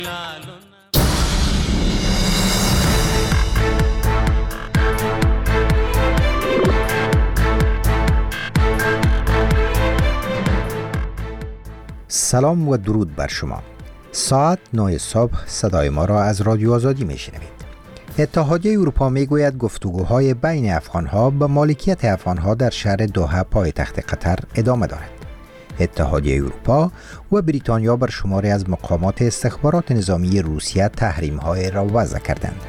سلام و درود بر شما. ساعت 9 صبح صدای ما را از رادیو آزادی میشنوید. اتحادیه اروپا میگوید گفتگوهای بین افغانها به مالکیت افغانها در شهر دوحه پایتخت قطر ادامه دارد. اتحادیه اروپا و بریتانیا بر شماری از مقامات استخبارات نظامی روسیه تحریم‌های را وضع کردند.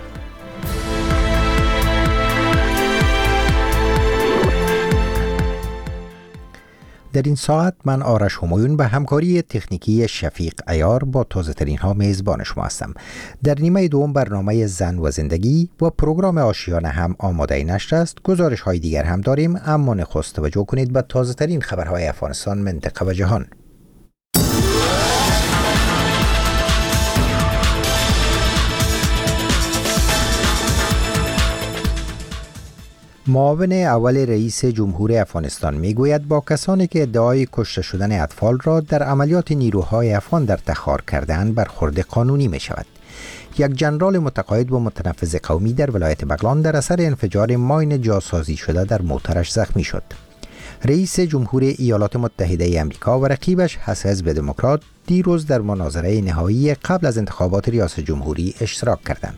در این ساعت من آرش همایون به همکاری تکنیکی شفیق عیار با تازه ترین ها میزبان شما هستم. در نیمه دوم برنامه زن و زندگی و پروگرام آشیانه هم آماده نشر است. گزارش های دیگر هم داریم، اما نخست توجه کنید به تازه ترین خبرهای افغانستان، منطقه و جهان. معاون اول رئیس جمهور افغانستان میگوید با کسانی که ادعای کشته شدن اطفال را در عملیات نیروهای افغان در تخار کردند برخورد قانونی می شود. یک ژنرال متقاعد و متنفذ قومی در ولایت بغلان در اثر انفجار ماین جاسازی شده در موترش زخمی شد. رئیس جمهور ایالات متحده آمریکا و رقیبش از حزب دموکرات دیروز در مناظره نهایی قبل از انتخابات ریاست جمهوری اشتراک کردند.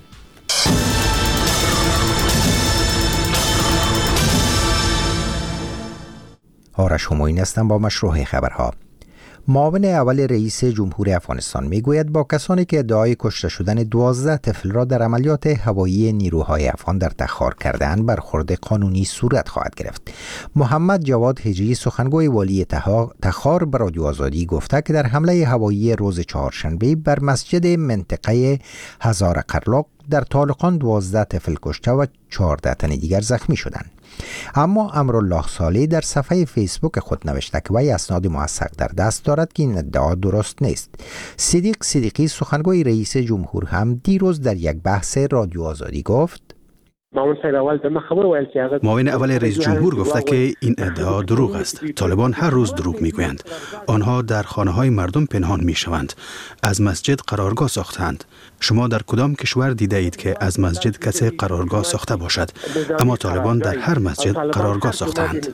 آرش همایون هستم با مشروع خبرها. معاون اول رئیس جمهور افغانستان میگوید با کسانی که ادعای کشته شدن 12 طفل را در عملیات هوایی نیروهای افغان در تخار کردند برخورد قانونی صورت خواهد گرفت. محمد جواد هجری سخنگوی والی تخار به رادیو آزادی گفته که در حمله هوایی روز چهارشنبه بر مسجد منطقه هزار قرلق در طالقان 12 طفل کشته و 14 تن دیگر زخمی شدند. اما امرالله صالح در صفحه فیسبوک خود نوشته که وی اسناد موثق در دست دارد که این ادعا درست نیست. صدیق صدیقی سخنگوی رئیس جمهور هم دیروز در یک بحث رادیو آزادی گفت معاون اول رئیس جمهور گفته که این ادعا دروغ است. طالبان هر روز دروغ میگویند. آنها در خانه‌های مردم پنهان میشوند. از مسجد قرارگاه ساختند. شما در کدام کشور دیده اید که از مسجد کسی قرارگاه ساخته باشد؟ اما طالبان در هر مسجد قرارگاه ساختند.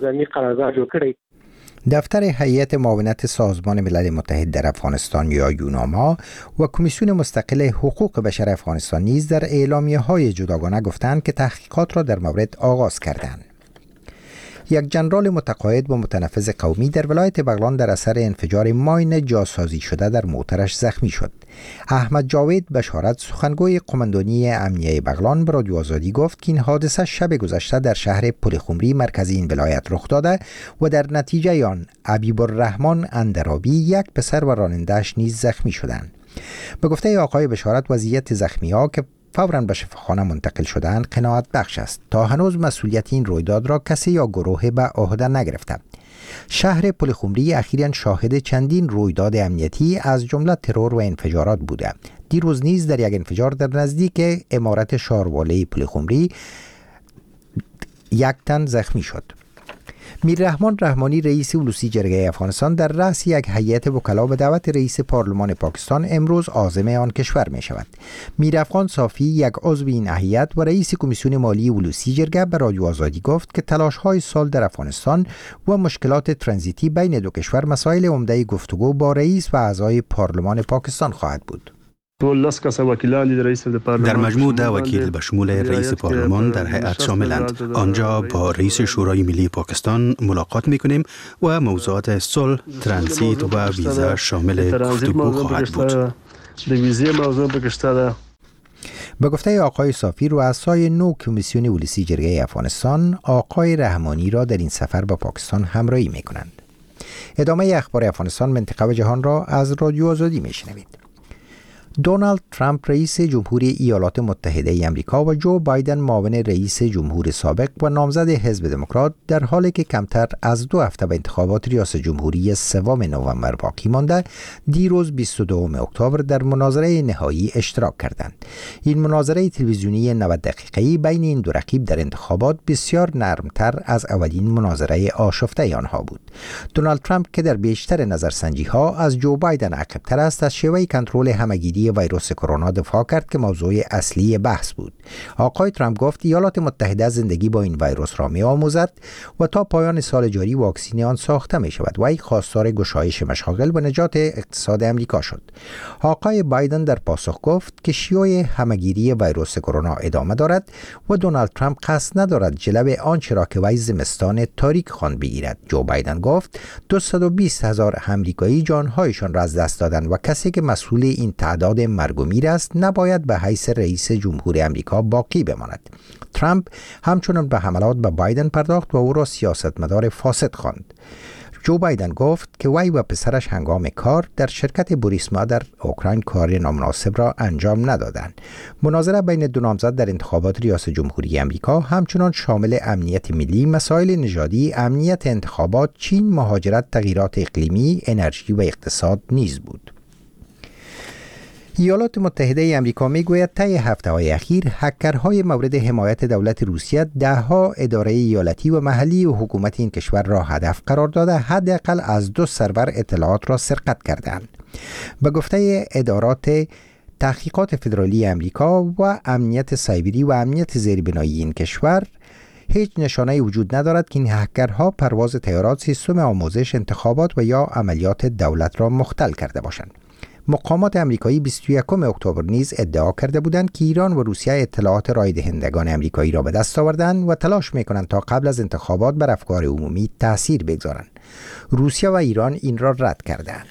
دفتر هیئت معاونت سازمان ملل متحد در افغانستان یا یوناما و کمیسیون مستقل حقوق بشر افغانستان نیز در اعلامیه‌های جداگانه گفتند که تحقیقات را در مورد آغاز کردند. یک ژنرال متقاعد و متنفذ قومی در ولایت بغلان در اثر انفجار ماین جاسازی شده در موترش زخمی شد. احمد جاوید بشارت سخنگوی قماندانی امنیه بغلان به رادیو آزادی گفت که این حادثه شب گذشته در شهر پلخمری مرکز این ولایت رخ داده و در نتیجه آن حبیب الرحمن اندرابی یک پسر و راننده‌اش نیز زخمی شدند. به گفته آقای بشارت وضعیت زخمی‌ها که فوراً به شفاخانه منتقل شدند قناعت بخش است. تا هنوز مسئولیت این رویداد را کسی یا گروه به عهده نگرفته. شهر پلخمری اخیراً شاهد چندین رویداد امنیتی از جمله ترور و انفجارات بوده. دیروز نیز در یک انفجار در نزدیک عمارت شارواله پلخمری 1 تن زخمی شد. میررحمان رحمانی رئیس اولوسی جرگه افغانستان در رأس یک هیئت وکلا به دعوت رئیس پارلمان پاکستان امروز عازم آن کشور می شود. میرافغان صافی یک عضو این هیئت و رئیس کمیسیون مالی اولوسی جرگه به رادیو آزادی گفت که تلاش‌های سال در افغانستان و مشکلات ترانزیتی بین دو کشور مسائل عمده گفتگو با رئیس و اعضای پارلمان پاکستان خواهد بود. در مجموع 10 وکیل به شمول رئیس پارلمان در هیئت شاملند. آنجا با رئیس شورای ملی پاکستان ملاقات میکنیم و موضوعات صلح، ترانزیت و ویزا شامل گفتگو خواهد بود. به گفته آقای صافی رؤسای 9 کمیسیون اولوسی جرگه افغانستان آقای رحمانی را در این سفر به پاکستان همراهی میکنند. ادامه اخبار افغانستان، منطقه و جهان را از رادیو آزادی میشنوید. دونالد ترامپ رئیس جمهوری ایالات متحده آمریکا و جو بایدن معاون رئیس جمهور سابق و نامزد حزب دموکرات در حالی که کمتر از 2 هفته به انتخابات ریاست جمهوری 3 نوامبر باقی مانده دیروز 22 اکتبر در مناظره نهایی اشتراک کردند. این مناظره تلویزیونی 90 دقیقه‌ای بین این دو رقیب در انتخابات بسیار نرمتر از اولین مناظره آشفته آنها بود. دونالد ترامپ که در بیشتر نظرسنجی‌ها از جو بایدن عقب‌تر است از شیوه کنترل همگیری همهگیری ویروس کرونا دفاع کرد که موضوع اصلی بحث بود. آقای ترامپ گفت ایالات متحده زندگی با این ویروس را می‌آموزد و تا پایان سال جاری واکسن آن ساخته می شود و ای خواستار گشایش مشاغل و نجات اقتصاد امریکا شد. آقای بایدن در پاسخ گفت که شیوع همهگیری ویروس کرونا ادامه دارد و دونالد ترامپ قصد ندارد جلو آنچه را که وی زمستان تاریک خواند بگیرد. جو بایدن گفت 220,000 آمریکایی جانهایشان را از دست دادند و کسی که مسئول این تعداد مرگ و میر است نباید به حیث رئیس جمهور امریکا باقی بماند. ترامپ همچنان به حملات به بایدن پرداخت و او را سیاستمدار فاسد خواند. جو بایدن گفت که وی و پسرش هنگام کار در شرکت بوریسما در اوکراین کار نامناسب را انجام ندادند. مناظره بین دو نامزد در انتخابات ریاست جمهوری امریکا همچنان شامل امنیت ملی، مسائل نژادی، امنیت انتخابات، چین، مهاجرت، تغییرات اقلیمی، انرژی و اقتصاد نیز بود. ایالات متحده آمریکا میگوید طی هفته‌های اخیر هکرهای مورد حمایت دولت روسیه ده‌ها اداره ایالتی و محلی و حکومت این کشور را هدف قرار داده حداقل از 2 سرور اطلاعات را سرقت کردند. به گفته ادارات تحقیقات فدرالی آمریکا و امنیت سایبری و امنیت زیربنایی این کشور هیچ نشانه‌ای وجود ندارد که این هکرها پرواز طیارات، سیستم آموزش، انتخابات و یا عملیات دولت را مختل کرده باشند. مقامات امریکایی 21 اکتبر نیز ادعا کرده بودند که ایران و روسیه اطلاعات رای دهندگان امریکایی را به دست آوردند و تلاش می‌کنند تا قبل از انتخابات بر افکار عمومی تأثیر بگذارند. روسیه و ایران این را رد کردند.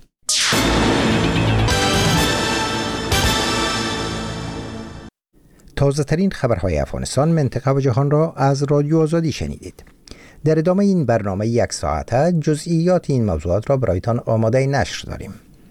تازه ترین خبرهای افغانستان، منطقه و جهان را از رادیو آزادی شنیدید. در ادامه این برنامه 1 ساعته جزئیات این موضوعات را برایتان آماده نشر داریم.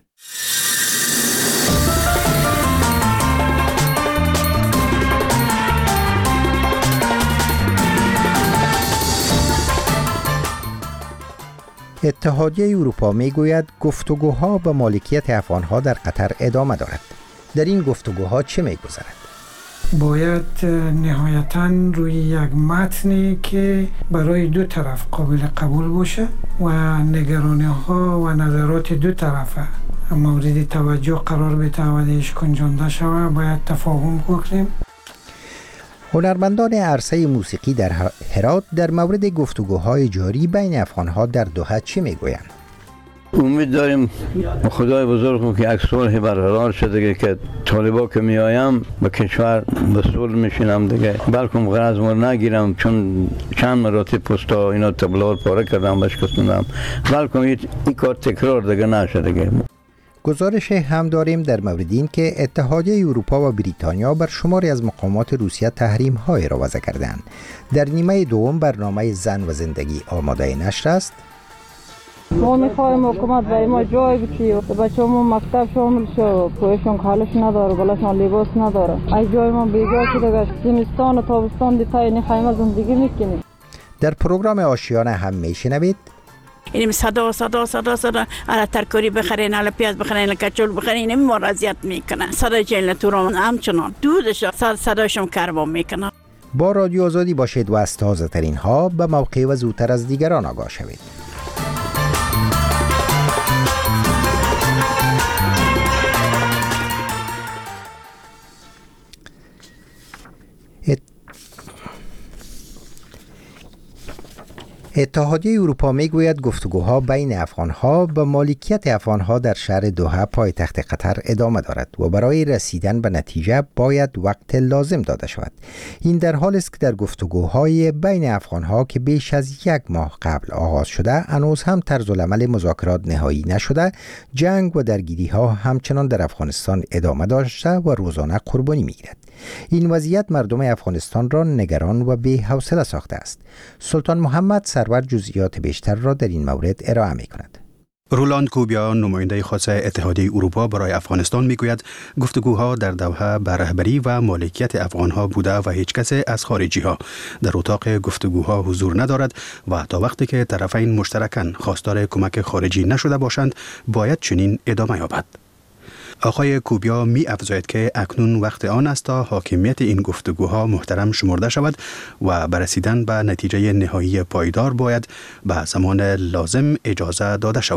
اتحادیه اروپا میگوید گفتگوها به مالکیت افغانها در قطر ادامه دارد. در این گفتگوها چه میگذرد؟ باید نهایتاً روی یک متنی که برای دو طرف قابل قبول باشه و نگرانی‌ها و نظرات دو طرفه مورد توجه قرار بده و دیش گنجانده شود. باید تفاهم کنیم. هنرمندان عرصه موسیقی در هرات در مورد گفتگوهای جاری بین افغانها در دوحه چه میگویند؟ امید داریم خدای بزرگ که یک صلح برقرار شده که طالبا که میایم به کشور به صلح میشینم دیگه، بلکم غرض مر نگیرم چون چند مراتب پستا اینا تبلار پاره کردم بشکستم، بلکم این کار تکرار دیگه نشه دیگه. گزارش هم داریم در مورد این که اتحادیه اروپا و بریتانیا بر شماری از مقامات روسیه تحریم‌های را وضع کردند. در نیمه دوم برنامه زن و زندگی آماده نشر است. ما میخوایم حکومت برای ما جای بچه بچه‌مون مکتب شامل شو، پویشون حالش نداره، بلاشون لباس نداره. از جای ما بیگاه شده، زمستان و تابستان دیتای این خیمه زندگی میکنیم. در پروگرام آشیانه هم میشنوید اینم صدا الا ترکاری بخرین، الا پیاز بخرین، الا کچول بخرین، این ما رضایت میکنن. صدا جیل توران همچنان دودش صداشم کربا میکنن. با رادیو آزادی باشید و از تازه ترین ها به موقع و زودتر از دیگران آگاه شوید. اتحادیه اروپا میگوید گفتگوها بین افغانها به مالکیت افغانها در شهر دوحه پایتخت قطر ادامه دارد و برای رسیدن به نتیجه باید وقت لازم داده شود. این در حالی است که در گفتگوهای بین افغانها که بیش از 1 ماه قبل آغاز شده هنوز هم طرز العمل مذاکرات نهایی نشده، جنگ و درگیری ها همچنان در افغانستان ادامه داشته و روزانه قربانی میگیرد. این وضعیت مردم افغانستان را نگران و بی‌حوصله ساخته است. سلطان محمد سرور جزئیات بیشتر را در این مورد ارائه می‌کند. رولاند کوبیا، نماینده خاص اتحادیه اروپا برای افغانستان میگوید گفتگوها در دوحه به رهبری و مالکیت افغانها بوده و هیچ کس از خارجی ها در اتاق گفتگوها حضور ندارد و تا وقتی که طرفین مشترکاً خواستار کمک خارجی نشده باشند باید چنین ادامه یابد. آقای کوبیا می افزاید که اکنون وقت آن است تا حاکمیت این گفتگوها محترم شمرده شود و برسیدن به نتیجه نهایی پایدار باید به زمان لازم اجازه داده شود.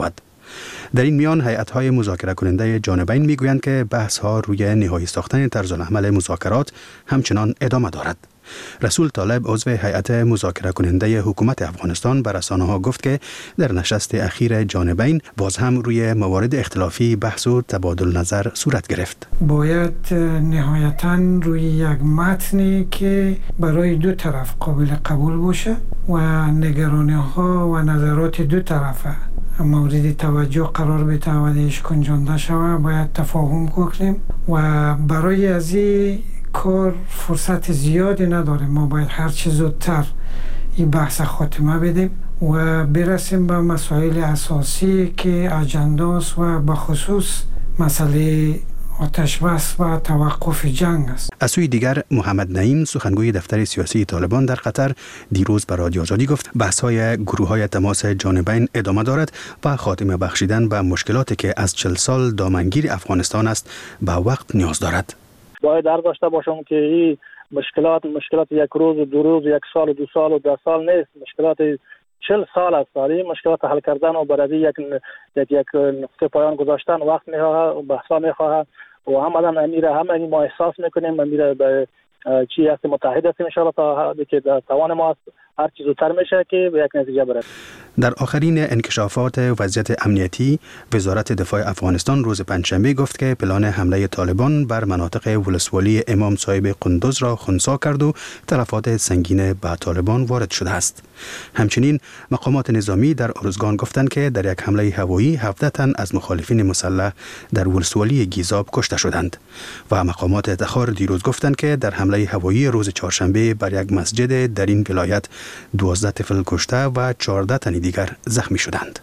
در این میان هیئت‌های مذاکره کننده جانبین میگویند که بحث‌ها روی نهایی ساختن طرزالعمل مذاکرات همچنان ادامه دارد. رسول طالب عضو هیئت مذاکره کننده حکومت افغانستان به رسانه‌ها گفت که در نشست اخیر جانبین باز هم روی موارد اختلافی بحث و تبادل نظر صورت گرفت. باید نهایتاً روی یک متنی که برای دو طرف قابل قبول باشه و نگرانی‌ها و نظرات دو طرفه مورد توجه قرار بده و دیش گنجانده شود، باید تفاهم کنیم و برای از این کار فرصت زیادی نداریم. ما باید هر چه زودتر این بحث خاتمه بدیم و برسیم به مسائل اساسی که اجنداست و به خصوص مسئله آتش بس و توقف جنگ است. از سوی دیگر محمد نعیم سخنگوی دفتر سیاسی طالبان در قطر دیروز به رادیو آزادی گفت بحث‌های گروه‌های تماس جانبین ادامه دارد و خاتمه بخشیدن به مشکلاتی که از 40 سال دامنگیر افغانستان است به وقت نیاز دارد. باید داشته باشم که این مشکلات یک روز دو روز یک سال دو سال و 10 سال نیست، مشکلات 40 سال است. این مشکلات حل کردن و برای یک نقطه پایان گذاشتن وقت میخواهد، بحثا میخواهد و همه ما احساس میکنیم امیر به چی است متحد هستیم ان شاء الله تا که توان ما هر چیز زودتر میشه که به یک نتیجه برسیم. در آخرین انکشافات وضعیت امنیتی، وزارت دفاع افغانستان روز پنجشنبه گفت که پلان حمله طالبان بر مناطق ولسوالی امام صاحب قندوز را خنثی کرد و تلفات سنگین به طالبان وارد شده است. همچنین مقامات نظامی در ارزگان گفتند که در یک حمله هوایی 17 تن از مخالفین مسلح در ولسوالی گیزاب کشته شدند و مقامات تخار دیروز گفتند که در حمله هوایی روز چهارشنبه بر یک مسجد در این ولایت 12 طفل کشته و 14 تن دیگر زخمی شدند.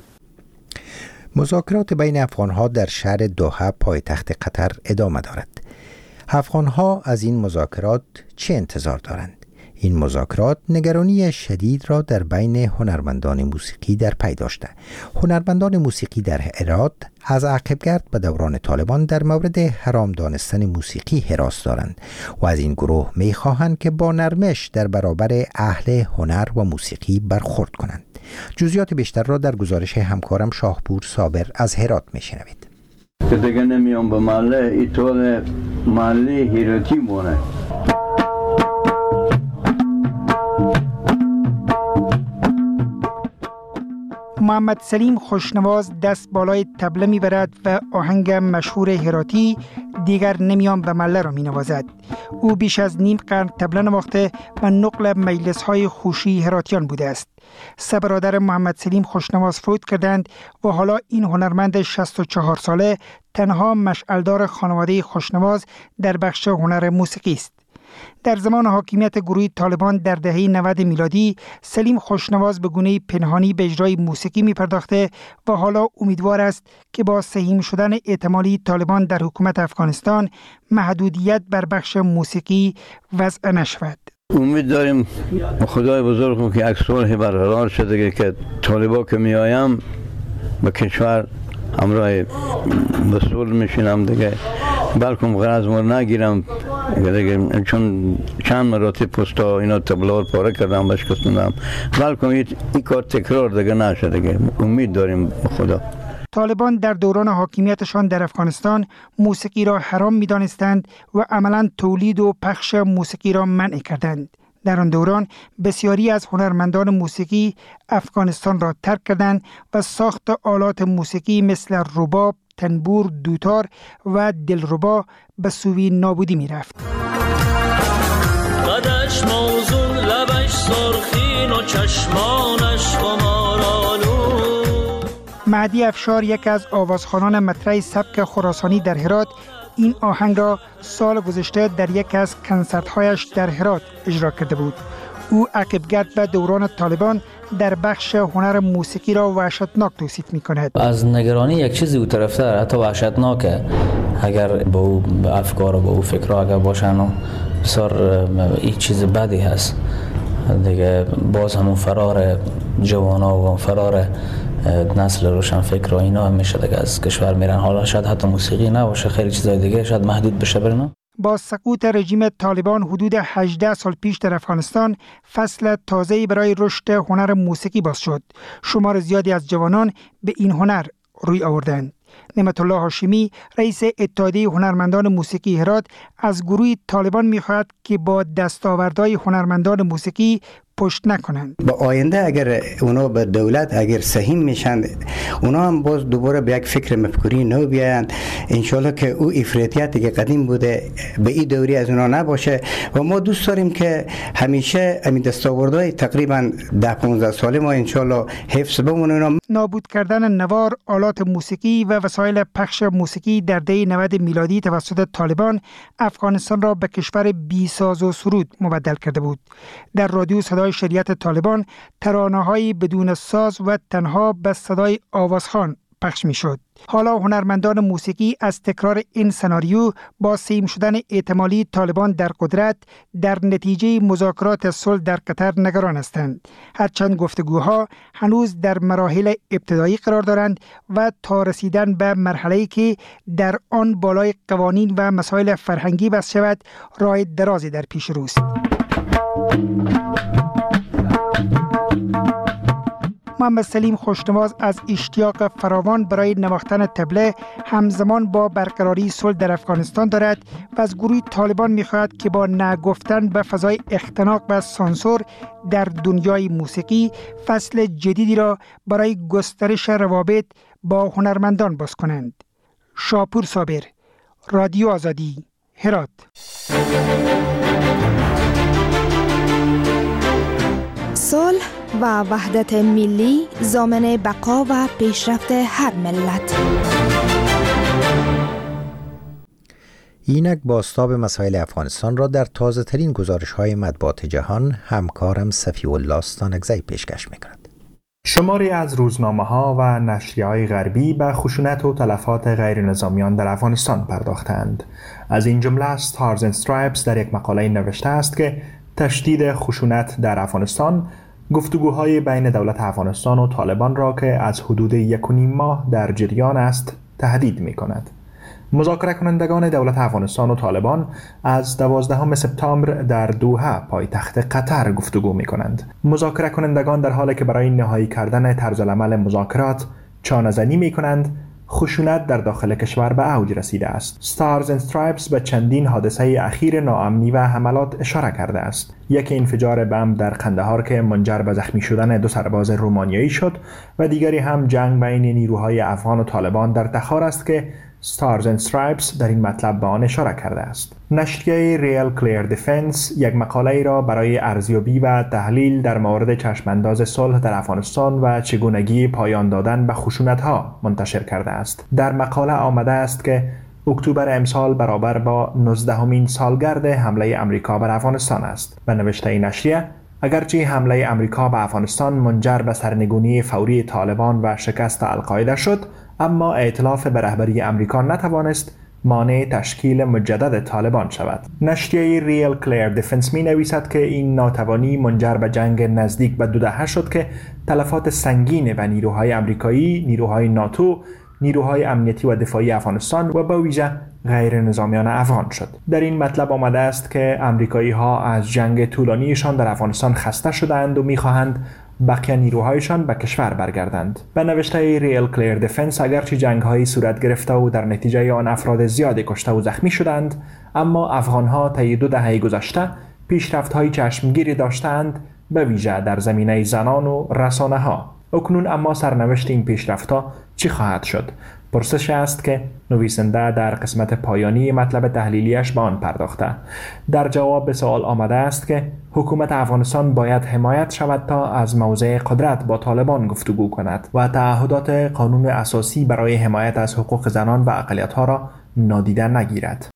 مذاکرات بین افغان‌ها در شهر دوحه پایتخت قطر ادامه دارد. افغان‌ها از این مذاکرات چه انتظار دارند؟ این مذاکرات نگرانی شدید را در بین هنرمندان موسیقی در پی داشته. هنرمندان موسیقی در هرات از عقبگرد به دوران طالبان در مورد حرام دانستن موسیقی هراس دارند و از این گروه می خواهند که با نرمش در برابر اهل هنر و موسیقی برخورد کنند. جزئیات بیشتر را در گزارش همکارم شاهپور صابر از هرات می شنوید. که دیگه نمیام به محله، این طول محله هراتی مونه. محمد سلیم خوشنواز دست بالای طبله میبرد و آهنگ مشهور هراتی دیگر نمیام به مله را مینوازد. او بیش از نیم قرن طبله نواخته و نقل مجلس‌های خوشی هراتیان بوده است. سه برادر محمد سلیم خوشنواز فوت کردند و حالا این هنرمند 64 ساله تنها مشعلدار خانواده خوشنواز در بخش هنر موسیقی است. در زمان حاکمیت گروه طالبان در دهه 90 میلادی سلیم خوشنواز به گونه پنهانی به اجرای موسیقی می پرداخته و حالا امیدوار است که با سهیم شدن احتمالی طالبان در حکومت افغانستان محدودیت بر بخش موسیقی وضع نشود. امید داریم خدای بزرگ که یک صلح برقرار شده که طالبا که می آیم به کشور همراه به صلح میشینم دیگه، بلکم غرض مور نگیرم دیگه، چون چند مراتب پستا اینا تبلار پاره کردم بشکستندم، بلکم این کار تکرار دیگه نشه دیگه. امید داریم به خدا. طالبان در دوران حاکمیتشان در افغانستان موسیقی را حرام می‌دانستند و عملاً تولید و پخش موسیقی را منع کردند. در آن دوران بسیاری از هنرمندان موسیقی افغانستان را ترک کردند و ساخت آلات موسیقی مثل رباب، تنبور، دوتار و دلربا به سوی نابودی می رفت. قدش موزون، لبش سرخین و چشمانش خمارالو. مهدی افشار یک از آوازخوانان مطرح سبک خراسانی در هرات این آهنگ را سال گذشته در یک از کنسرت‌هایش در هرات اجرا کرده بود. او عقبگرد به دوران طالبان در بخش هنر موسیقی را وحشتناک توصیف می‌کند. از نگرانی یک چیزی او طرفتر حتی وحشتناکه، اگر با او افکار و با او فکرها اگر باشن و بسیار این چیز بدی هست دیگه. باز همون فرار جوانا و فرار نسل روشن فکر و اینا میشه دیگه از کشور میرن. حالا شاید حتی موسیقی نباشه، خیلی چیزای دیگه شاید محدود بشه برن. با سقوط رژیم طالبان حدود 18 سال پیش در افغانستان فصل تازه‌ای برای رشد هنر موسیقی باز شد. شمار زیادی از جوانان به این هنر روی آوردند. نعمت الله هاشمی رئیس اتحادیه هنرمندان موسیقی هرات از گروه طالبان می‌خواهد که با دستاوردهای هنرمندان موسیقی پشت نکنند. با آینده اگر اونا به دولت اگر سهیم میشن، اونا هم باز دوباره به یک فکر مفکوری نو بیایند، انشالله که او افراطیتی که قدیم بوده به این دوری از اونا نباشه و ما دوست داریم که همیشه همین دستاوردهای تقریبا 10-15 ساله ما انشالله حفظ بمونه. نابود کردن نوار، آلات موسیقی و وسایل پخش موسیقی در دهه 90 میلادی توسط طالبان افغانستان را به کشور بی ساز و سرود مبدل کرده بود. در رادیو صدای شریعت طالبان ترانه‌های بدون ساز و تنها به صدای آوازخوان پخش می‌شد. حالا هنرمندان موسیقی از تکرار این سناریو با سیم شدن احتمالی طالبان در قدرت در نتیجه مذاکرات صلح در قطر نگران هستند. هرچند گفتگوها هنوز در مراحل ابتدایی قرار دارند و تا رسیدن به مرحله‌ای که در آن بالای قوانین و مسائل فرهنگی بحث شود راه درازی در پیش روست. محمد سلیم خوشنواز از اشتیاق فراوان برای نواختن طبله همزمان با برقراری صلح در افغانستان دارد و از گروه طالبان می‌خواهد که با نگفتن به فضای اختناق و سانسور در دنیای موسیقی فصل جدیدی را برای گسترش روابط با هنرمندان باز کنند. شاپور صابر، رادیو آزادی، هرات. صلح و وحدت ملی ضامن بقا و پیشرفت هر ملت. اینک بازتاب مسائل افغانستان را در تازه ترین گزارش های مطبوعات جهان همکارم صفی الله ستانکزی پیشکش می‌کند. شماری از روزنامه‌ها و نشریه‌های غربی به خشونت و تلفات غیر نظامیان در افغانستان پرداختند. از این جمله ستارز اند استرایپس در یک مقاله نوشته است که تشدید خشونت در افغانستان گفتگوهای بین دولت افغانستان و طالبان را که از حدود 1.5 ماه در جریان است تهدید می‌کند. مذاکره کنندگان دولت افغانستان و طالبان از 12 سپتامبر در دوحه پایتخت قطر گفتگو می‌کنند. مذاکره کنندگان در حالی که برای نهایی کردن طرز العمل مذاکرات چانه‌زنی می‌کنند، خشونت در داخل کشور به اوج رسیده است. ستارز اند استرایپس به چندین حادثه اخیر ناامنی و حملات اشاره کرده است. یک انفجار بم در قندهار که منجر به زخمی شدن 2 سرباز رومانیایی شد و دیگری هم جنگ بین نیروهای افغان و طالبان در تخار است که ستارز اند استرایپس در این مطلب به آن اشاره کرده است. نشریه ریل کلیر دیفنس یک مقاله را برای ارزیابی و تحلیل در مورد چشمانداز صلح در افغانستان و چگونگی پایان دادن به خشونت‌ها منتشر کرده است. در مقاله آمده است که اکتبر امسال برابر با 19مین سالگرد حمله امریکا بر افغانستان است. به نوشته این نشریه، اگرچه حمله امریکا به افغانستان منجر به سرنگونی فوری طالبان و شکست القاعده شد، اما ائتلاف به رهبری امریکا نتوانست مانع تشکیل مجدد طالبان شود. نشریه ریل کلیر دیفنس می نویسد که این ناتوانی منجر به جنگ نزدیک به 2 دهه شد که تلفات سنگین به نیروهای امریکایی، نیروهای ناتو، نیروهای امنیتی و دفاعی افغانستان و به ویژه غیر نظامیان افغان شد. در این مطلب آمده است که امریکایی ها از جنگ طولانیشان در افغانستان خسته شدند و می‌خواهند بقیه نیروهایشان به کشور برگردند. به نوشته ریل کلیر دیفنس، اگرچه جنگ‌هایی صورت گرفته و در نتیجه آن افراد زیادی کشته و زخمی شدند، اما افغان‌ها طی 2 دهه گذشته پیشرفت‌های چشمگیری داشتند، به ویژه در زمینه زنان و رسانه‌ها. اکنون اما سرنوشت این پیشرفت‌ها چی خواهد شد؟ پرسش است که نویسنده در قسمت پایانی مطلب تحلیلیش به آن پرداخته. در جواب به سوال آمده است که حکومت افغانستان باید حمایت شود تا از موضع قدرت با طالبان گفتگو کند و تعهدات قانون اساسی برای حمایت از حقوق زنان و اقلیت‌ها را نادیده نگیرد.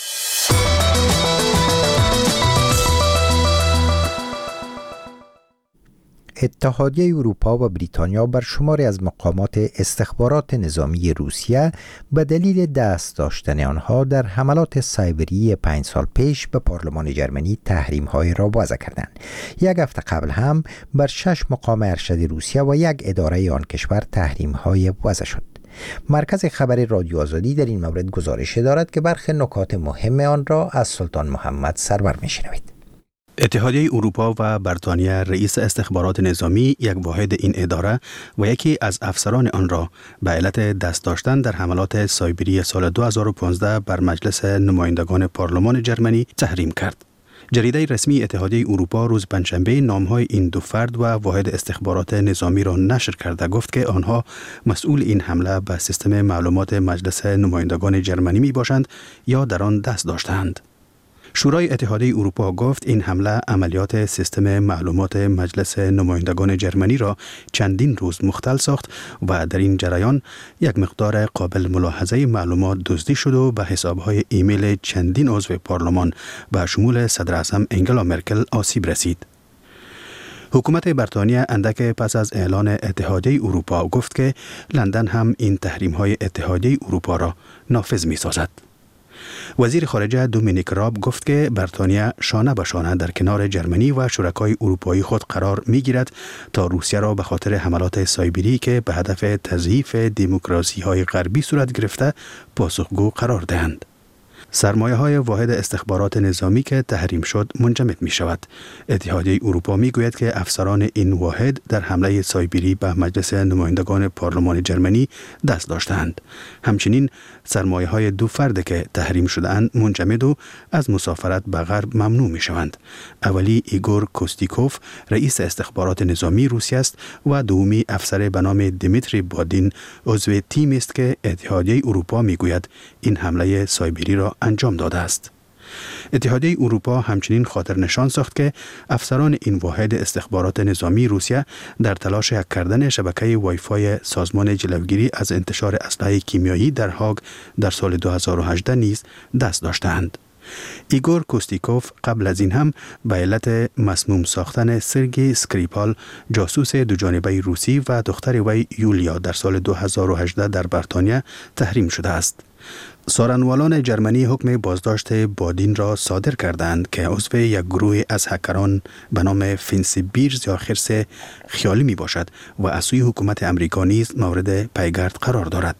اتحادیه اروپا و بریتانیا بر شماری از مقامات استخبارات نظامی روسیه به دلیل دست داشتن آنها در حملات سایبری 5 سال پیش به پارلمان جرمنی تحریم‌های را وضع کردند. 1 هفته قبل هم بر 6 مقام ارشد روسیه و 1 اداره آن کشور تحریم‌های وضع شد. مرکز خبری رادیو آزادی در این مورد گزارش دارد که برخی نکات مهم آن را از سلطان محمد سرور می‌شنوید. اتحادیه اروپا و بریتانیا رئیس استخبارات نظامی یک واحد این اداره و یکی از افسران آن را به علت دست داشتن در حملات سایبری سال 2015 بر مجلس نمایندگان پارلمان جرمنی تحریم کرد. جریده رسمی اتحادیه اروپا روز پنجشنبه نامهای این دو فرد و واحد استخبارات نظامی را نشر کرده گفت که آنها مسئول این حمله به سیستم معلومات مجلس نمایندگان جرمنی می باشند یا در آن دست داشتند. شورای اتحادیه اروپا گفت این حمله عملیات سیستم معلومات مجلس نمایندگان جرمنی را چندین روز مختل ساخت و در این جریان یک مقدار قابل ملاحظه معلومات دزدی شد و به حسابهای ایمیل چندین عضو پارلمان به شمول صدر اعظم انگلا مرکل آسیب رسید. حکومت بریتانیا اندک پس از اعلان اتحادیه اروپا گفت که لندن هم این تحریم‌های اتحادیه اروپا را نافذ می‌سازد. وزیر خارجه دومینیک راب گفت که بریتانیا شانه به شانه در کنار جرمنی و شرکای اروپایی خود قرار می‌گیرد تا روسیه را به خاطر حملات سایبری که به هدف تضعیف دموکراسی‌های غربی صورت گرفته پاسخگو قرار دهند. سرمایه‌های واحد استخبارات نظامی که تحریم شد منجمد می شود. اتحادیه اروپا می گوید که افسران این واحد در حمله سایبری به مجلس نمایندگان پارلمان جرمنی دست داشتند. همچنین سرمایه‌های دو فرد که تحریم شده‌اند منجمد و از مسافرت به غرب ممنوع می شوند. اولی ایگور کوستیکوف رئیس استخبارات نظامی روسیه است و دومی افسر به نام دیمیتری بادین عضو تیمی است که اتحادیه اروپا می گوید این حمله سایبری را انجام داده است. اتحادیه اروپا همچنین خاطر نشان ساخت که افسران این واحد استخبارات نظامی روسیه در تلاش هک کردن شبکه وایفای سازمان جلوگیری از انتشار اسلحه کیمیایی در هاگ در سال 2018 نیز دست داشتند. ایگور کوستیکوف قبل از این هم به علت مسموم ساختن سرگی اسکریپال جاسوس دوجانبه روسی و دختر وی یولیا در سال 2018 در بریتانیا تحریم شده است. سارنوالان جرمنی حکم بازداشت بادین را صادر کردند که عضو یک گروه از هکران به نام فینسی بیرز یا خرس خیالی می باشد و از سوی حکومت امریکا نیز مورد پیگرد قرار دارد.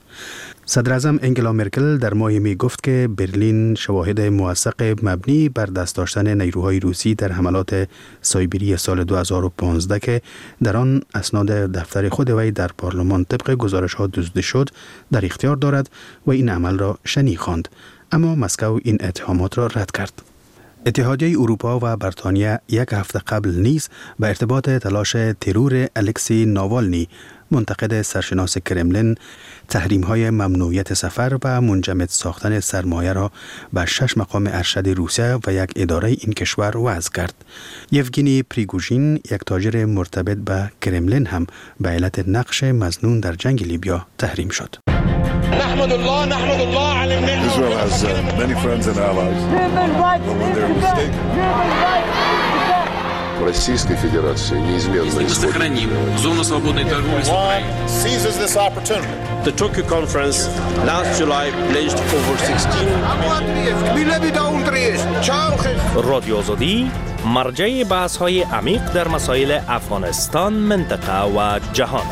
صدر اعظم انگلا مرکل در ماه می گفت که برلین شواهد موثق مبنی بر دست داشتن نیروهای روسی در حملات سایبری سال 2015 که در آن اسناد دفتر خود وی در پارلمان طبق گزارش‌ها دزدیده شد در اختیار دارد و این عمل را شنیع خواند، اما مسکو این اتهامات را رد کرد. اتحادیه اروپا و بریتانیا یک هفته قبل نیز به ارتباط تلاش ترور الکسی ناوالنی منتقد سرشناس کرملین تحریم‌های ممنوعیت سفر و منجمد ساختن سرمایه را به 6 مقام ارشد روسیه و یک اداره این کشور وضع کرد. یوگینی پریگوژین یک تاجر مرتبط به کرملین هم به علت نقش مظنون در جنگ لیبیا تحریم شد. نحمد الله على النعمة. Israel has many friends and allies. When they're mistaken. Российской Федерации неизменно сохраним зону свободной торговли с Украиной. Seizes this opportunity. The Tokyo conference last July pledged over 16 رادیو آزادی مرجع بحث‌های عمیق در مسائل افغانستان، منطقه و جهان.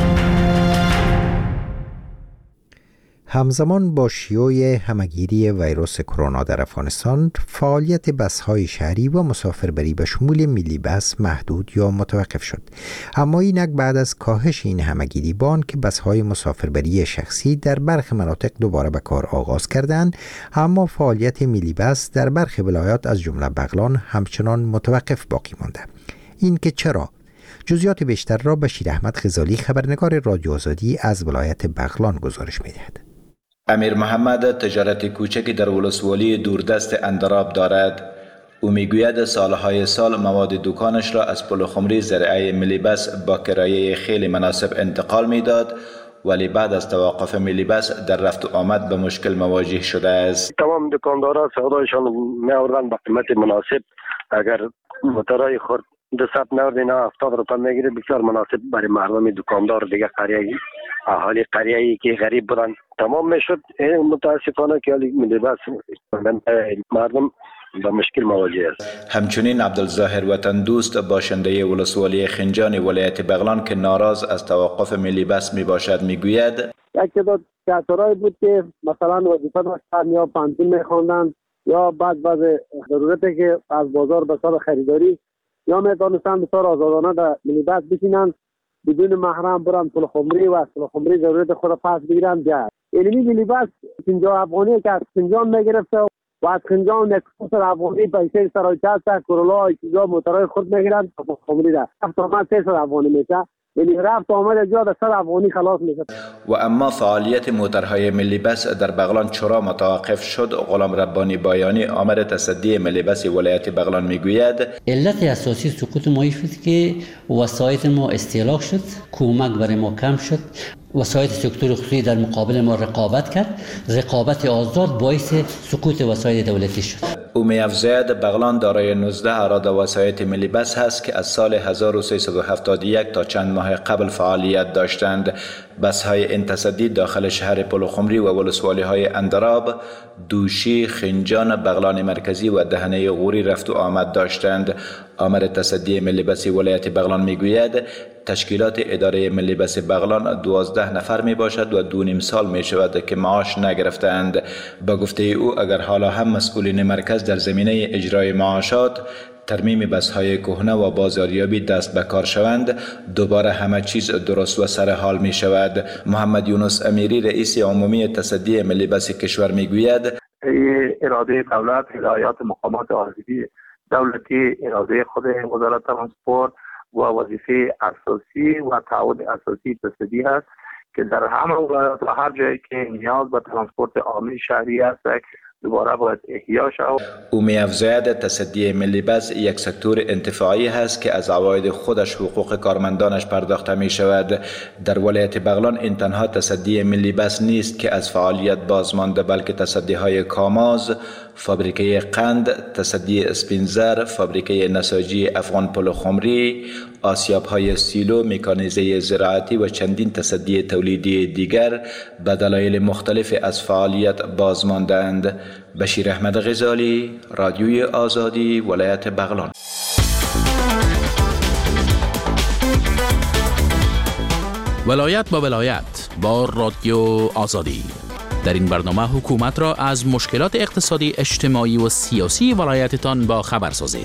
همزمان با شیوع همگیری ویروس کرونا در افغانستان، فعالیت بس‌های شهری و مسافربری به شمول ملی بس محدود یا متوقف شد. اما اینک بعد از کاهش این همگیری بان که بس‌های مسافربری شخصی در برخی مناطق دوباره به کار آغاز کردند، اما فعالیت ملی بس در برخی ولایات از جمله بغلان همچنان متوقف باقی مانده. این که چرا؟ جزئیات بیشتر را بشیر احمد غزالی خبرنگار رادیو آزادی از ولایت بغلان گزارش می‌دهد. امیر محمد تجارت کوچکی در ولسوالی دوردست اندراب دارد. او میگوید سالهای سال مواد دکانش را از پل خمری زرعه ملی بس با کرایه خیلی مناسب انتقال میداد، ولی بعد از توقف ملی بس در رفت و آمد به مشکل مواجه شده است. تمام دکاندارا سودایشان میآوردن به قیمت مناسب. اگر موترای خرد 200 نورد اینا 70 روپیه میگیره، بسیار مناسب برای مردم دکاندار دیگه قریه‌ای اهالی قریه‌ای که غریب بودن تمام میشد. متاسفانه که ملی بس مردم با مشکل مواجه است. همچنین عبدالظاهر وطن دوست باشنده ولسوالی خنجان ولایت بغلان که ناراض از توقف ملی بس می باشد میگوید یک تعداد کسرای بود که مثلا وظیفه داشتن یا پانتون میخواندن یا بعد ضرورتی که از بازار به سر خریداری یا میتونستن بسیار آزادانه در مینیبس بشینن بدون محرم برن پول خمری و پول خمری ضرورت خود پس بگیرن جا. علمی مینیبس 50 افغانی که از خنجان میگرفته و از خنجان یک سر افغانی پیسه سرایچه تا کرولا چیزا موترهای خود میگیرن پول خمری را افتامان 300 افغانی میشه. یعنی رفت آمد جا در 100 افغانی خلاص میشه. و اما فعالیت موترهای ملی بس در بغلان چرا متوقف شد؟ غلام ربانی بایانی آمر تصدی ملی بس ولایت بغلان میگوید علت اساسی سقوط ما شد که وسایط ما استهلاک شد، کمک برای ما کم شد، وسایط سکتور خصوصی در مقابل ما رقابت کرد، رقابت آزاد باعث سقوط وسایط دولتی شد. او می‌افزاید بغلان دارای 19 اراده وسایط ملی بس هست که از سال 1371 تا چند ماه قبل فعالیت داشتند. بس‌های این تصدی داخل شهر پلخمری و ولسوالی‌های اندراب، دوشی، خنجان، بغلان مرکزی و دهنه غوری رفت و آمد داشتند. آمر تصدی ملی بس ولایت بغلان میگوید تشکیلات اداره ملی بس بغلان 12 نفر می باشد و 2.5 سال می شود که معاش نگرفتند. با گفته او اگر حالا هم مسئولین مرکز در زمینه اجرای معاشات، ترمیم بس‌های کهنه و بازاریابی دست به کار شوند، دوباره همه چیز درست و سر حال می شود. محمد یونس امیری رئیس عمومی تصدی ملی بس کشور می گوید اراده دولت، هدایات مقامات عالی دولتی، اراده خود وزارت ترانسپورت و وظیفه اساسی و تعهد اساسی تصدی است که در همه ولایات و هر جایی که نیاز به ترانسپورت عامی شهری است دوباره باید احیا شود. او می‌افزاید تصدی ملی بس یک سکتور انتفاعی هست که از عواید خودش حقوق کارمندانش پرداخته می شود. در ولایت بغلان این تنها تصدی ملی بس نیست که از فعالیت بازمانده، بلکه تصدی‌های کاماز، فابریکه قند، تصدی اسپینزر، فابریکه نساجی افغان پلخمری، آسیاب‌های سیلو، مکانیزه زراعتی و چندین تصدی تولیدی دیگر به دلایل مختلف از فعالیت بازمانده‌اند. بشیر احمد غزالی، رادیوی آزادی، ولایت بغلان. ولایت با ولایت با رادیو آزادی. در این برنامه حکومت را از مشکلات اقتصادی، اجتماعی و سیاسی ولایتتان با خبر سازید.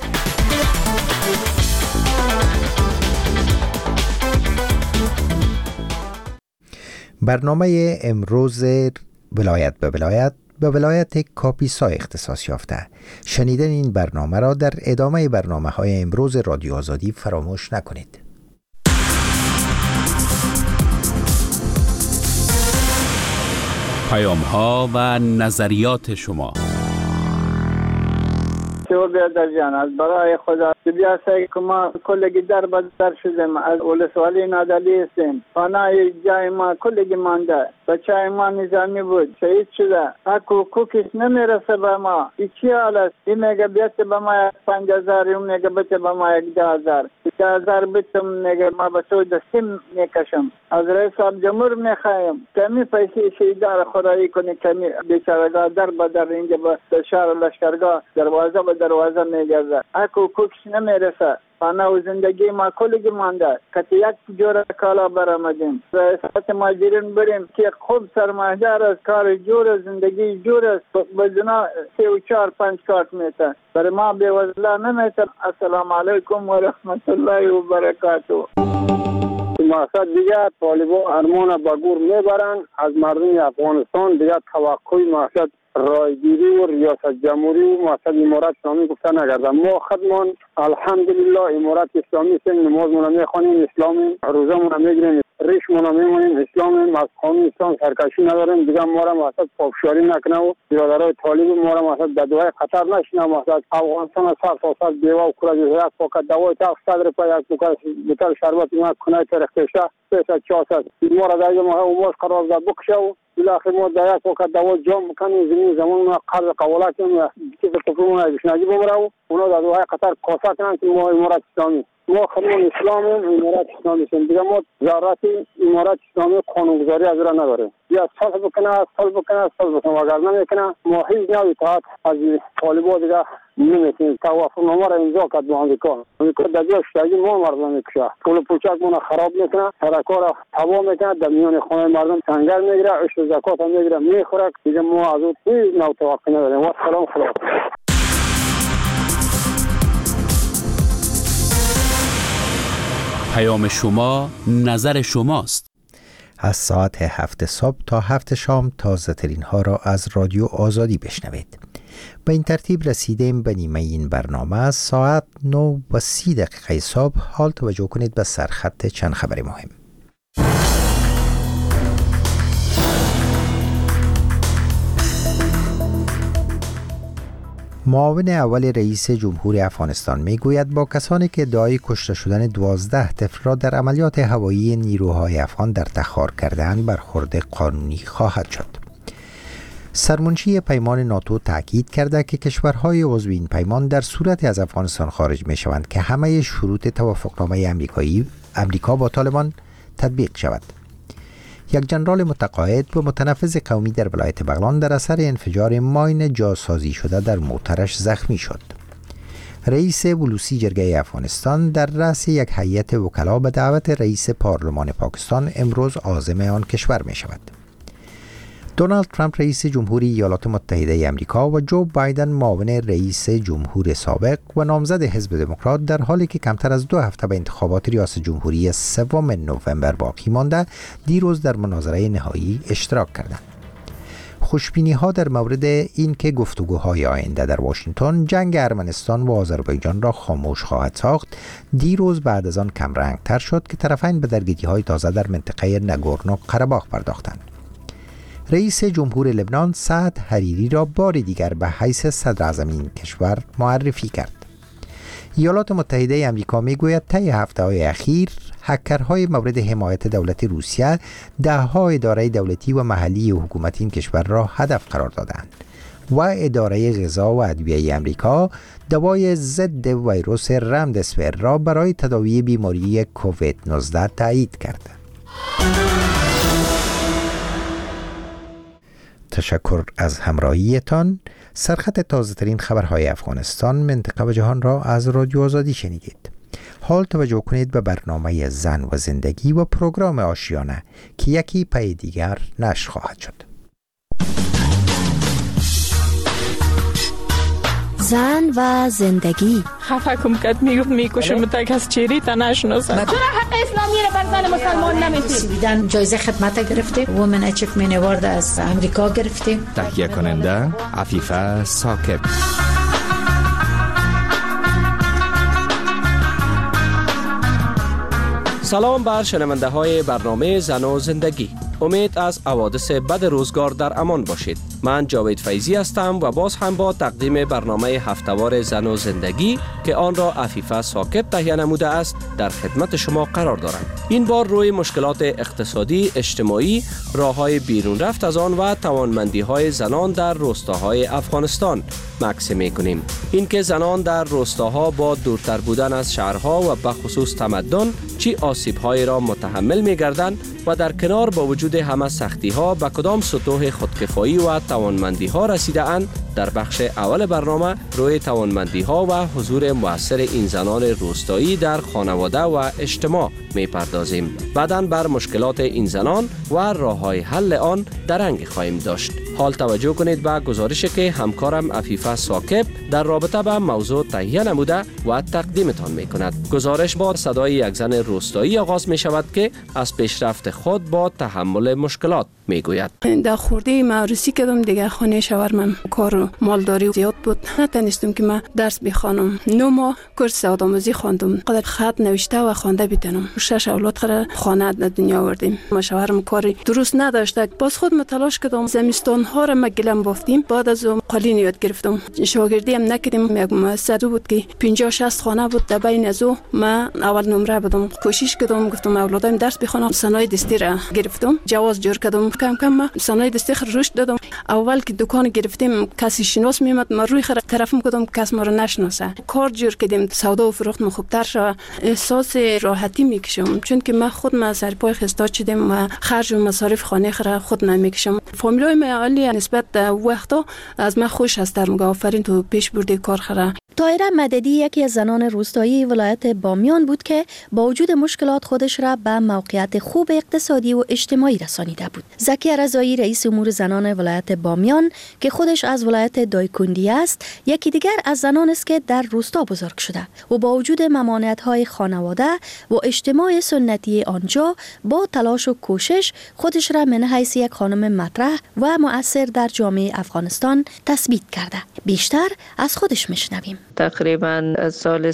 برنامه امروز ولایت به ولایت کاپیسا اختصاص یافته. شنیدن این برنامه را در ادامه برنامه‌های امروز رادیو آزادی فراموش نکنید. پیام‌ها و نظریات شما. بیادر جان از برای خدا بیاسته که ما کلگی در بدر شدیم، از ولسوالی نادلی هستیم، پانای جای ما کلگی مانده، بچه ما نظامی بود شهید شده، اکو کوکش نمیرسه به ما. ایچی حال است؟ این میگه بیت به ما 5,000، اون میگه بیت به ما 10,000 بیتم، میگه ما به تو دستیم میکشم. از رئیس جمهور میخوایم کمی پیسی شهیدار خدایی کنی، کمی بیچارگاه در بدر اینجا به شهر لشکرگاه دروازه به دروازه میگرده، اکو کوکش نمیرسه. خانه و زندگی ما کلگی مانده که یک جور کالا برآمدیم. ریاست مهاجرین بریم که خوب سرمایه‌دار است، کار جور، زندگی جور است، بدون 3 و 4 5 کارت میته. برای ما بی‌وزله نمیته. السلام علیکم و رحمت الله و برکاته. مقصد دیگه طالبان ارمان با گور میبرن از مردم افغانستان، دیگه توقع مقصد رایگیری و ریاست جمهوری و مقصد امارت اسلامی گفته نگرده. ما خودمان الحمدلله امارت اسلامی سن نمازمون میخوانیم، اسلامی روزمون میگیریم، ریشمون میمونیم اسلامی، از قانون اسلام سرکشی نداریم. دیگه ما را مقصد پافشاری نکنه و برادرای طالب ما را مقصد به دعای خطر نشینه. مقصد افغانستان از سر بیوه و کره یک پاکت دوای تاق 100 روپیه یک بوتل شربت ما کنای ترختشه 300 ما را در ما امواج قرار ده بکشه و بالاخره ما در یک وقت دوا جام میکنیم. زمان ما قرض قولات که به کفرمون بشنگی بمره و اونا در دوهای قطر کاسه کنن که ما امارت اسلامی ما خودمون اسلام امارات اسلامی هستیم دیگه، ما ضرورت امارات اسلامی قانونگذاری از را نداریم. یا صلح بکنه اگر نمیکنه ما هیچ نوع اطاعت از طالبان دیگه نمیتونیم. توافقنامه را امضا کرد با امریکا در جای شتگی ما مردم میکشه، پول پوچک ما خراب میکنه، سرکا را تباه میکنه، در میان خانه مردم سنگر میگیره، عشق زکات هم میگیره میخوره. دیگه ما از او هیچ نوع توقع نداریم. و سلام خدا. پیام شما، نظر شماست. از ساعت 7 صبح تا 7 شام تازه ترین ها را از رادیو آزادی بشنوید. به این ترتیب رسیدیم به نیمه این برنامه. ساعت 9:30 صبح. حال توجه کنید به سرخط چند خبر مهم. معاون اول رئیس جمهور افغانستان میگوید با کسانی که ادعای کشته شدن 12 طفل را در عملیات هوایی نیروهای افغان در تخار کرده‌اند برخورد قانونی خواهد شد. سرمنشی پیمان ناتو تاکید کرده که کشورهای عضو این پیمان در صورتی از افغانستان خارج می شوند که همه شروط توافقنامه امریکا با طالبان تطبیق شود. یک جنرال متقاعد و متنفذ قومی در ولایت بغلان در اثر انفجار ماین جاسازی شده در موترش زخمی شد. رئیس ولوسی جرگه افغانستان در رأس یک هیئت وکلا به دعوت رئیس پارلمان پاکستان امروز عازم آن کشور می شود. دونالد ترامپ رئیس جمهوری ایالات متحده آمریکا و جو بایدن معاون رئیس جمهور سابق و نامزد حزب دموکرات در حالی که کمتر از 2 هفته به انتخابات ریاست جمهوری 3 نوامبر باقی مانده دیروز در مناظره نهایی اشتراک کردند. خوشبینی ها در مورد این که گفتگوهای آینده در واشنگتن جنگ ارمنستان و آذربایجان را خاموش خواهد ساخت دیروز بعد از آن کم رنگ تر شد که طرفین به درگیری های تازه در منطقه نگورنو قره‌باخ پرداختند. رئیس جمهور لبنان سعد حریری را بار دیگر به حیث صدر اعظم این کشور معرفی کرد. ایالات متحده آمریکا میگوید طی هفته‌های اخیر هکرهای مورد حمایت دولت روسیه ده‌ها اداره دولتی و محلی حکومتی این کشور را هدف قرار دادند و اداره غذا و ادویه آمریکا دوای ضد ویروس رمدسویر را برای تداوی بیماری کووید 19 تایید کرد. تشکر از همراهیتان. سرخط تازه ترین خبرهای افغانستان، منطقه و جهان را از رادیو آزادی شنیدید. حال توجه کنید به برنامه زن و زندگی و پروگرام آشیانه که یکی پی دیگر نشر خواهد شد. زن و زندگی. خفه کم کد میگفت میکشم تا کس چیری تا نشناسم. چرا حق اسلامی رو بر زن مسلمان نمیدید؟ سویدن جایزه خدمت گرفته، وومن اچیومنت اوارد از امریکا گرفته. تهیه کننده عفیفه ثاقب. سلام بر شنونده های برنامه زن و زندگی. امید از حوادث بد روزگار در امان باشید. من جاوید فیضی هستم و باز هم با تقدیم برنامه هفته‌وار زن و زندگی که آن را عفیفه ثاقب تهیه نموده است در خدمت شما قرار دارم. این بار روی مشکلات اقتصادی، اجتماعی، راه‌های بیرون رفت از آن و توانمندی‌های زنان در روستاهای افغانستان مکث می‌کنیم. اینکه زنان در روستاها با دورتر بودن از شهرها و به خصوص تمدن چی آسیب‌هایی را متحمل می‌گردند و در کنار با وجود همه سختی‌ها به کدام سطوح خودکفایی و توانمندی‌ها رسیده اند، در بخش اول برنامه روی توانمندی‌ها و حضور مؤثر این زنان روستایی در خانواده و اجتماع می‌پردازیم. بعداً بر مشکلات این زنان و راه‌های حل آن درنگ خواهیم داشت. حال توجه کنید به گزارشی که همکارم عفیفه ثاقب در رابطه با موضوع تهیه نموده و تقدیمتان می‌کند. گزارش با صدای یک زن روستایی آغاز می‌شود که از پیشرفت خود با تحمل مشکلات میگوید. در خورده معرسی کردم دیگه خانه شوهرم کار مالداری زیاد بود، نتونستم که من درس بخوانم. 9 ماه کورس آدم‌آموزی خواندم، قدر خط نوشته و خوانده بتونم. 6 اولاد خره خانه در دنیا آوردیم. ما شوهرم کاری درست نداشت، باز خود تلاش کردم. زمستان اونها را ما گلم بافتیم. بعد از اون قالین یاد گرفتم. شاگردی هم نکردیم. یک مؤسسه بود که 50 60 خانه بود. در بین از او ما اول نمره بودم. کوشش کردم گفتم اولادم درس بخونم. صنایع دستی را گرفتم. جواز جور کردم. کم کم ما صنایع دستی رشد دادم. اول که دکان گرفتیم کسی شناس میومد، ما روی طرفم کدام کس ما رو نشناسه. کار جور کردیم سودا و فروخت خوبتر شد. احساس راحتی میکشم چون که من خود ما سر پای خستاد شدم و خرج و مصارف خانه خود نمیکشم. فامیلای من عالی نسبت وقتا از من خوش هستم. میگه آفرین تو پیش برده کار خره. طاهره مددی یکی از زنان روستایی ولایت بامیان بود که با وجود مشکلات خودش را به موقعیت خوب اقتصادی و اجتماعی رسانیده بود. زکیه رضایی رئیس امور زنان ولایت بامیان که خودش از ولایت دایکندی است، یکی دیگر از زنان است که در روستا بزرگ شده و با وجود ممانعت‌های خانواده و اجتماع سنتی آنجا با تلاش و کوشش خودش را من حیث یک خانم مطرح و مؤثر در جامعه افغانستان تثبیت کرده. بیشتر از خودش میشنویم. تقریبا از سال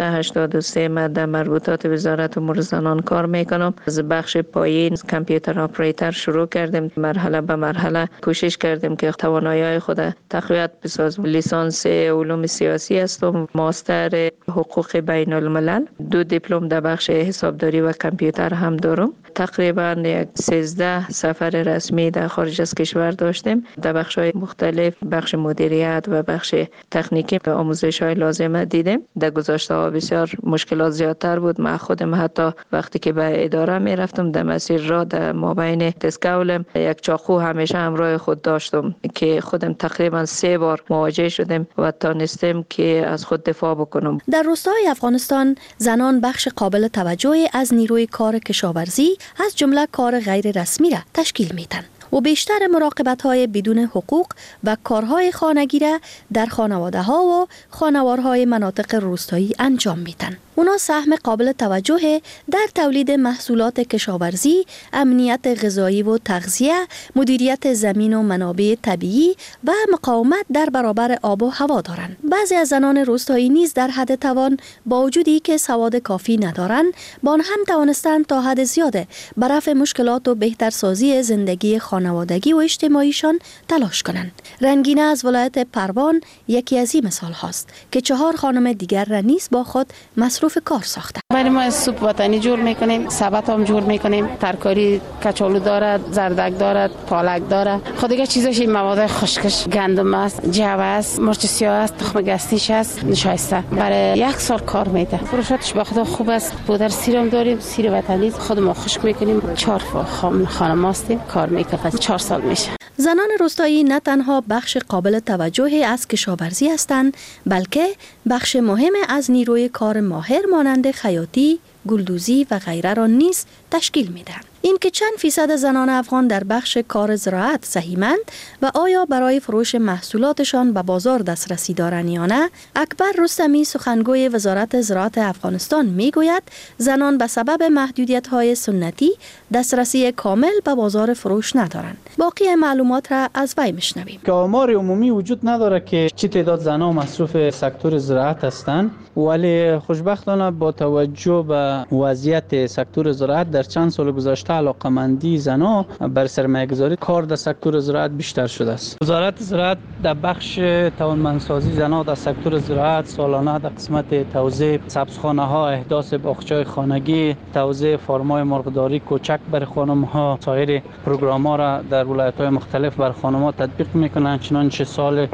1383 من در مربوطات وزارت امور زنان کار میکنم. از بخش پایین کامپیوتر اپراتور شروع کردیم. مرحله به مرحله کوشش کردیم که توانایی خود تقویت بسازم. لیسانس علوم سیاسی هستم، ماستر حقوق بین الملل، 2 دیپلم در بخش حسابداری و کامپیوتر هم دارم. تقریبا 13 سفر رسمی در خارج از کشور داشتیم. در بخش‌های مختلف، بخش مدیریت و بخش تکنیکی به آموزش‌های لازم دیدیم. در گذشته بسیار مشکلات زیادتر بود. من خودم حتی وقتی که به اداره میرفتم در مسیر را در مابین دستگولم یک چاقو همیشه همراه خود داشتم که خودم تقریبا 3 بار مواجه شدم و تانستم که از خود دفاع بکنم. در روستای افغانستان زنان بخش قابل توجهی از نیروی کار کشاورزی از جمله کار غیر رسمی را تشکیل میدن و بیشتر مراقبت‌های بدون حقوق و کارهای خانگی را در خانواده‌ها و خانوارهای مناطق روستایی انجام میدن. اونا سهم قابل توجه در تولید محصولات کشاورزی، امنیت غذایی و تغذیه، مدیریت زمین و منابع طبیعی و مقاومت در برابر آب و هوا دارند. بعضی از زنان روستایی نیز در حد توان با وجودی که سواد کافی ندارند، با آن هم توانستند تا حد زیاده بر رفع مشکلات و بهترسازی زندگی خانوادگی و اجتماعیشان تلاش کنند. رنگینه از ولایت پروان یکی از این مثال هاست که 4 خانم دیگر را نیز با خود مصروف کار ساخته. ولی ما سوپ وطنی جور میکنیم، سبت هم جور میکنیم، ترکاری کچالو دارد، زردک دارد، پالک دارد. خود دیگه چیزاش این مواد خشکش، گندم است، جو است، مرچ سیاه است، تخم گستیش است، نشایسته. برای 1 سال کار میده. فروشاتش به خدا خوب است. پودر سیرم داریم، سیر وطنی خود ما خشک میکنیم. 4 خانم هستیم کار میکنیم. 4 سال میشه. زنان روستایی نه تنها بخش قابل توجهی از کشاورزی هستند، بلکه بخش مهم از نیروی کار ماهر مانند خیاطی، گلدوزی و غیره را نیز تشکیل میدهند. این که چند فیصد زنان افغان در بخش کار زراعت سهیمند و آیا برای فروش محصولاتشان به بازار دسترسی دارند یا نه، اکبر رستمی سخنگوی وزارت زراعت افغانستان میگوید زنان به سبب محدودیت‌های سنتی دسترسی کامل به بازار فروش ندارند. باقی معلومات را از وی میشنویم. که آمار عمومی وجود نداره که چه تعداد زنان مصروف سکتور زراعت هستند، ولی خوشبختانه با توجه به وضعیت سکتور زراعت در چند سال گذشته علاقمندی زنان بر سرمایه‌گذاری کار در سکتور زراعت بیشتر شده است. وزارت زراعت در بخش توانمندسازی زنان در سکتور زراعت سالانه در قسمت توزیع سبزخانه‌ها، احداث باغچه‌های خانگی، توزیع فارم‌های مرغداری کوچک بر خانم‌ها، سایر پروگرام‌ها را در ولایت‌های مختلف بر خانم‌ها تطبیق می‌کنند. چنانچه سال